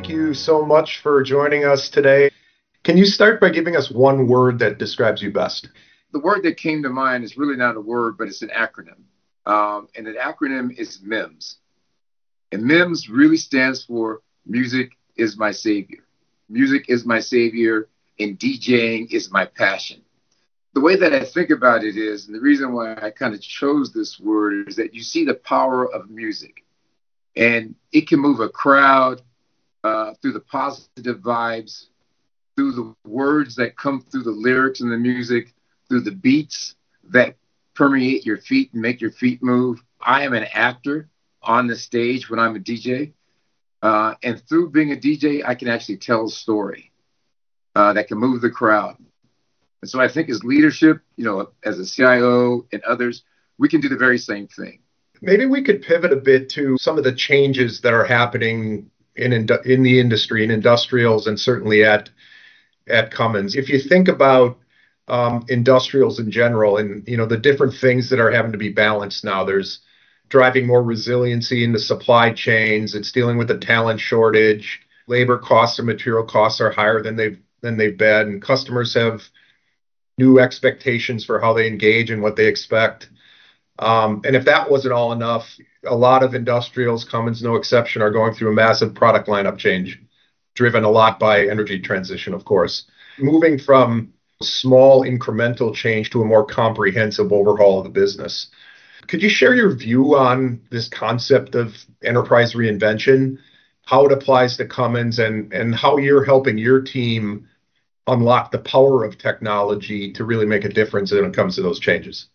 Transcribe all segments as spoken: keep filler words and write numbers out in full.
thank you so much for joining us today. Can you start by giving us one word that describes you best? The word that came to mind is really not a word, but it's an acronym. Um, and the acronym is MEMS. And MEMS really stands for Music is My Savior. Music is my savior, and DJing is my passion. The way that I think about it is, and the reason why I kind of chose this word is that you see the power of music. And it can move a crowd uh, through the positive vibes, through the words that come through the lyrics and the music, through the beats that permeate your feet and make your feet move. I am an actor on the stage when I'm a D J. Uh, and through being a D J, I can actually tell a story uh, that can move the crowd. And so I think as leadership, you know, as a C I O and others, we can do the very same thing. Maybe we could pivot a bit to some of the changes that are happening in in the industry, in industrials, and certainly at at Cummins. If you think about um, industrials in general, and you know the different things that are having to be balanced now, there's driving more resiliency into supply chains. It's dealing with the talent shortage. Labor costs and material costs are higher than they've than they've been. And customers have new expectations for how they engage and what they expect. Um, and if that wasn't all enough, a lot of industrials, Cummins no exception, are going through a massive product lineup change, driven a lot by energy transition, of course. Moving from small incremental change to a more comprehensive overhaul of the business. Could you share your view on this concept of enterprise reinvention, how it applies to Cummins, and, and how you're helping your team unlock the power of technology to really make a difference when it comes to those changes?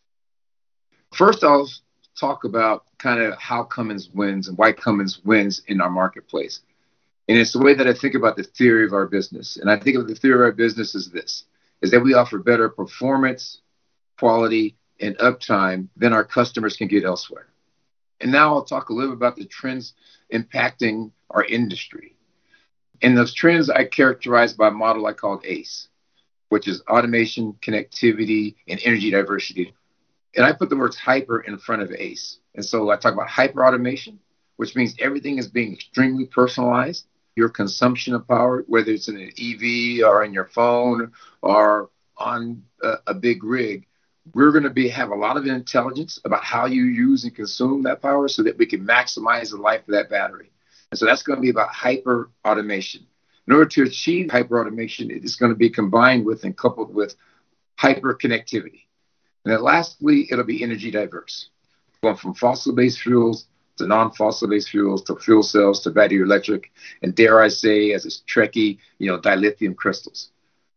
First, I'll talk about kind of how Cummins wins and why Cummins wins in our marketplace. And it's the way that I think about the theory of our business. And I think of the theory of our business as this, is that we offer better performance, quality, and uptime than our customers can get elsewhere. And now I'll talk a little bit about the trends impacting our industry. And those trends I characterize by a model I called ACE, which is automation, connectivity, and energy diversity. And I put the words hyper in front of ACE. And so I talk about hyper automation, which means everything is being extremely personalized. Your consumption of power, whether it's in an E V or in your phone or on a, a big rig, we're going to be have a lot of intelligence about how you use and consume that power so that we can maximize the life of that battery. And so that's going to be about hyper automation. In order to achieve hyper automation, it is going to be combined with and coupled with hyper connectivity. And then lastly, it'll be energy diverse, going from fossil-based fuels to non-fossil-based fuels to fuel cells to battery electric, and dare I say, as it's Trekkie, you know, dilithium crystals.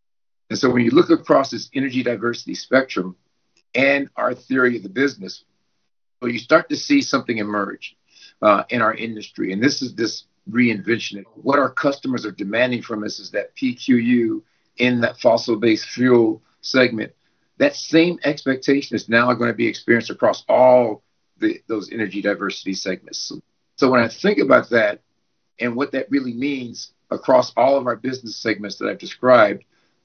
And so when you look across this energy diversity spectrum and our theory of the business, well, you start to see something emerge uh, in our industry. And this is this reinvention. What our customers are demanding from us is that P Q U in that fossil-based fuel segment, that same expectation is now going to be experienced across all the, those energy diversity segments. So, so when I think about that and what that really means across all of our business segments that I've described,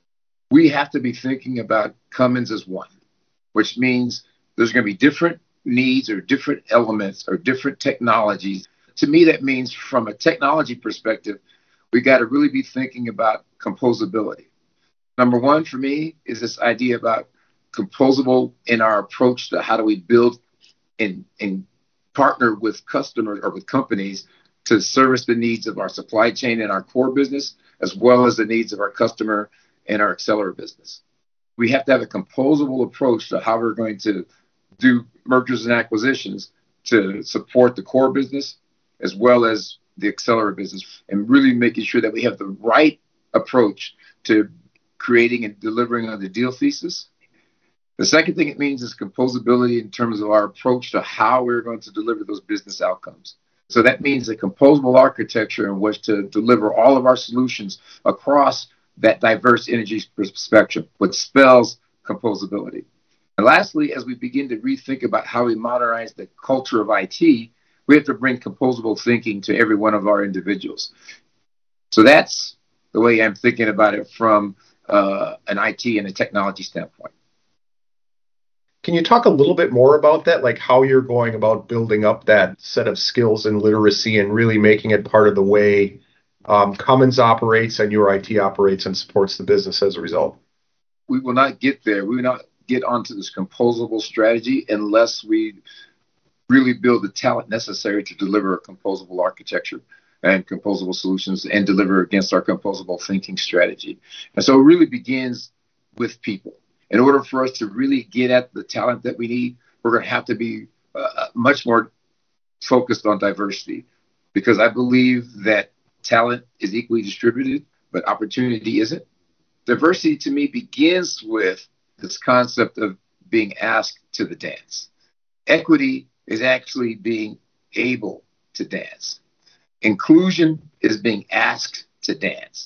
we have to be thinking about Cummins as one, which means there's going to be different needs or different elements or different technologies. To me, that means from a technology perspective, we got to really be thinking about composability. Number one for me is this idea about composable in our approach to how do we build and, and partner with customers or with companies to service the needs of our supply chain and our core business, as well as the needs of our customer and our accelerator business. We have to have a composable approach to how we're going to do mergers and acquisitions to support the core business, as well as the accelerator business, and really making sure that we have the right approach to creating and delivering on the deal thesis. The second thing it means is composability in terms of our approach to how we're going to deliver those business outcomes. So that means a composable architecture in which to deliver all of our solutions across that diverse energy spectrum, which spells composability. And lastly, as we begin to rethink about how we modernize the culture of I T, we have to bring composable thinking to every one of our individuals. So that's the way I'm thinking about it from uh, an I T and a technology standpoint. Can you talk a little bit more about that, like how you're going about building up that set of skills and literacy and really making it part of the way um, Cummins operates and your I T operates and supports the business as a result? We will not get there. We will not get onto this composable strategy unless we really build the talent necessary to deliver a composable architecture and composable solutions and deliver against our composable thinking strategy. And so it really begins with people. In order for us to really get at the talent that we need, we're going to have to be uh, much more focused on diversity, because I believe that talent is equally distributed, but opportunity isn't. Diversity to me begins with this concept of being asked to the dance. Equity is actually being able to dance. Inclusion is being asked to dance.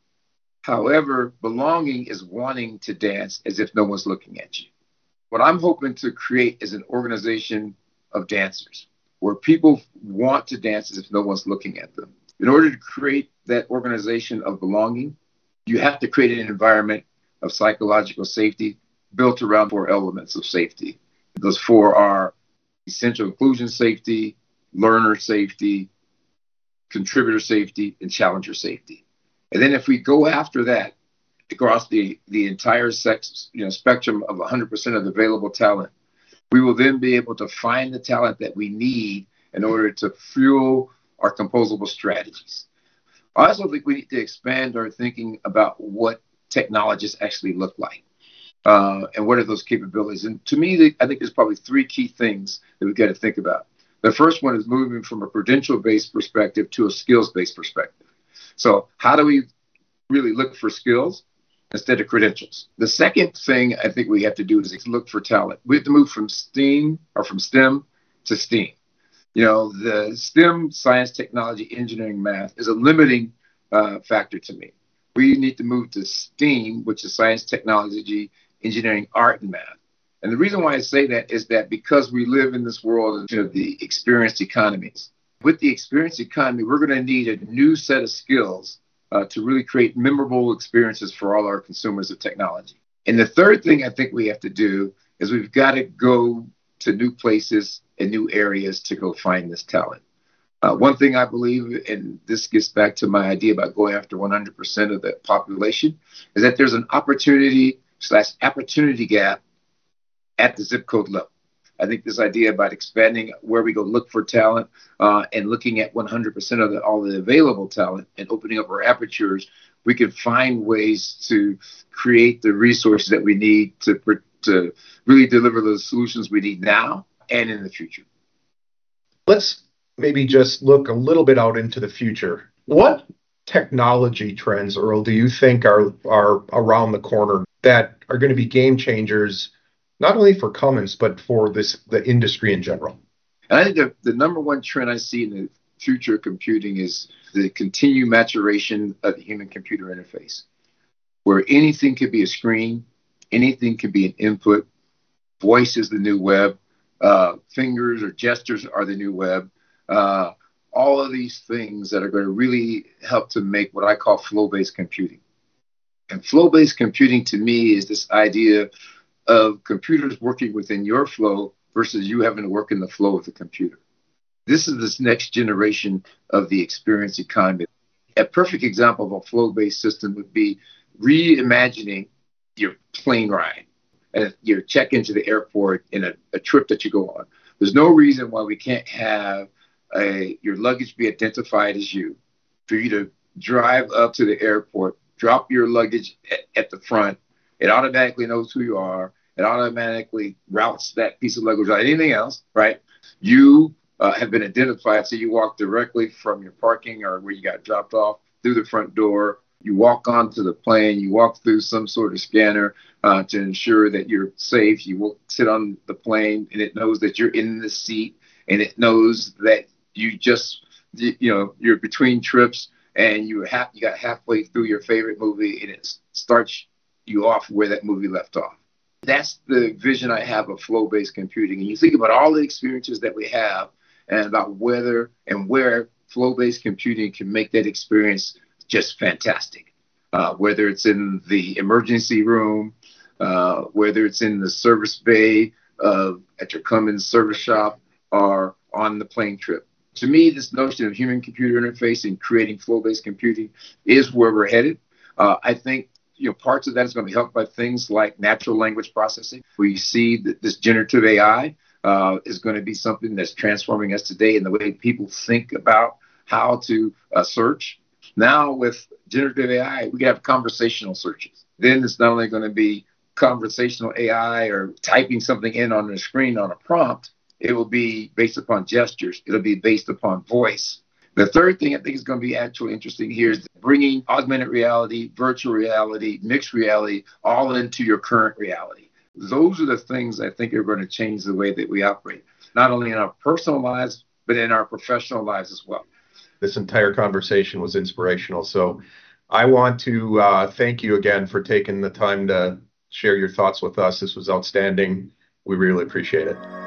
However, belonging is wanting to dance as if no one's looking at you. What I'm hoping to create is an organization of dancers where people want to dance as if no one's looking at them. In order to create that organization of belonging, you have to create an environment of psychological safety built around four elements of safety. Those four are essential inclusion safety, learner safety, contributor safety, and challenger safety. And then if we go after that across the, the entire sex, you know, spectrum of one hundred percent of the available talent, we will then be able to find the talent that we need in order to fuel our composable strategies. I also think we need to expand our thinking about what technologists actually look like. Uh, and what are those capabilities? And to me, they, I think there's probably three key things that we've got to think about. The first one is moving from a credential-based perspective to a skills-based perspective. So how do we really look for skills instead of credentials? The second thing I think we have to do is look for talent. We have to move from STEAM or from STEM to STEAM. You know, the STEM, science, technology, engineering, math, is a limiting uh, factor to me. We need to move to STEAM, which is science, technology, engineering, art, and math. And the reason why I say that is that because we live in this world of, you know, the experienced economies. With the experienced economy, we're going to need a new set of skills uh, to really create memorable experiences for all our consumers of technology. And the third thing I think we have to do is we've got to go to new places and new areas to go find this talent. Uh, one thing I believe, and this gets back to my idea about going after one hundred percent of the population, is that there's an opportunity slash opportunity gap at the zip code level. I think this idea about expanding where we go look for talent uh, and looking at one hundred percent of the, all the available talent and opening up our apertures, we can find ways to create the resources that we need to, to really deliver the solutions we need now and in the future. Let's maybe just look a little bit out into the future. What technology trends, Earl, do you think are, are around the corner that are going to be game changers, not only for Cummins, but for this the industry in general? And I think the, the number one trend I see in the future of computing is the continued maturation of the human-computer interface, where anything could be a screen, anything could be an input, voice is the new web, uh, fingers or gestures are the new web. Uh, all of these things that are going to really help to make what I call flow-based computing. And flow-based computing to me is this idea of computers working within your flow versus you having to work in the flow of the computer. This is this next generation of the experience economy. A perfect example of a flow-based system would be reimagining your plane ride, and your check into the airport in a, a trip that you go on. There's no reason why we can't have a, your luggage be identified as you, for you to drive up to the airport, drop your luggage at, at the front. It automatically knows who you are. It automatically routes that piece of luggage without anything else, right? You uh, have been identified, so you walk directly from your parking or where you got dropped off through the front door. You walk onto the plane, you walk through some sort of scanner uh, to ensure that you're safe. You will sit on the plane and it knows that you're in the seat, and it knows that you just, you know, you're between trips and you have you got halfway through your favorite movie, and it starts you off where that movie left off. That's the vision I have of flow-based computing. And you think about all the experiences that we have and about whether and where flow-based computing can make that experience just fantastic. Uh, whether it's in the emergency room, uh, whether it's in the service bay uh, at your Cummins service shop, or on the plane trip. To me, this notion of human-computer interface and creating flow-based computing is where we're headed. Uh, I think you know parts of that is going to be helped by things like natural language processing. We see that this generative A I uh, is going to be something that's transforming us today in the way people think about how to uh, search. Now with generative A I, we can have conversational searches. Then it's not only going to be conversational A I or typing something in on the screen on a prompt. It will be based upon gestures. It'll be based upon voice. The third thing I think is going to be actually interesting here is bringing augmented reality, virtual reality, mixed reality, all into your current reality. Those are the things I think are going to change the way that we operate, not only in our personal lives, but in our professional lives as well. This entire conversation was inspirational. So I want to uh, thank you again for taking the time to share your thoughts with us. This was outstanding. We really appreciate it.